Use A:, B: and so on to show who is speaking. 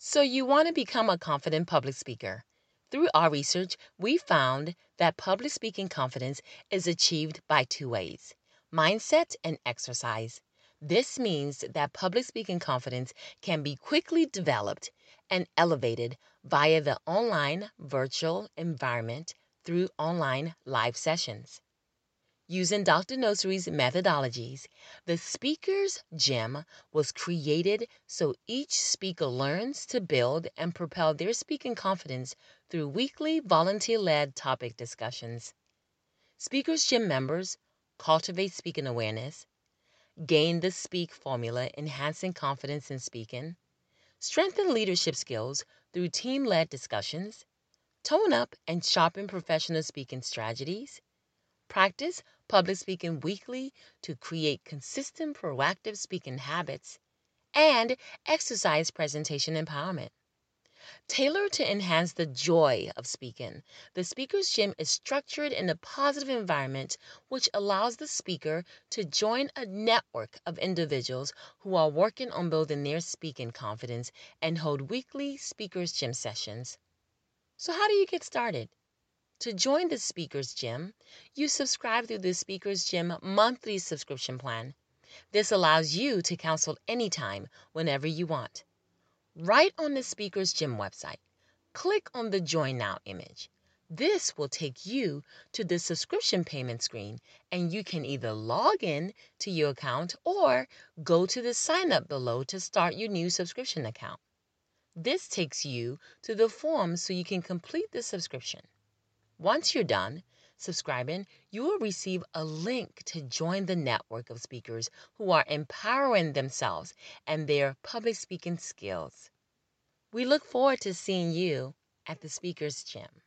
A: So, you want to become a confident public speaker. Through our research, we found that public speaking confidence is achieved by two ways: mindset and exercise. This means that public speaking confidence can be quickly developed and elevated via the online virtual environment through online live sessions. Using Dr. Nosri's methodologies, the Speaker's Gym was created so each speaker learns to build and propel their speaking confidence through weekly volunteer led topic discussions. Speaker's Gym members cultivate speaking awareness, gain the Speak formula, enhancing confidence in speaking, strengthen leadership skills through team led discussions, tone up and sharpen professional speaking strategies, practice public speaking weekly to create consistent proactive speaking habits, and exercise presentation empowerment. Tailored to enhance the joy of speaking, the Speaker's Gym is structured in a positive environment which allows the speaker to join a network of individuals who are working on building their speaking confidence and hold weekly Speaker's Gym sessions. So, how do you get started? To join the Speaker's Gym, you subscribe through the Speaker's Gym monthly subscription plan. This allows you to counsel anytime, whenever you want. Right on the Speaker's Gym website, click on the Join Now image. This will take you to the subscription payment screen, and you can either log in to your account or go to the sign up below to start your new subscription account. This takes you to the form so you can complete the subscription. Once you're done subscribing, you will receive a link to join the network of speakers who are empowering themselves and their public speaking skills. We look forward to seeing you at the Speaker's Gym.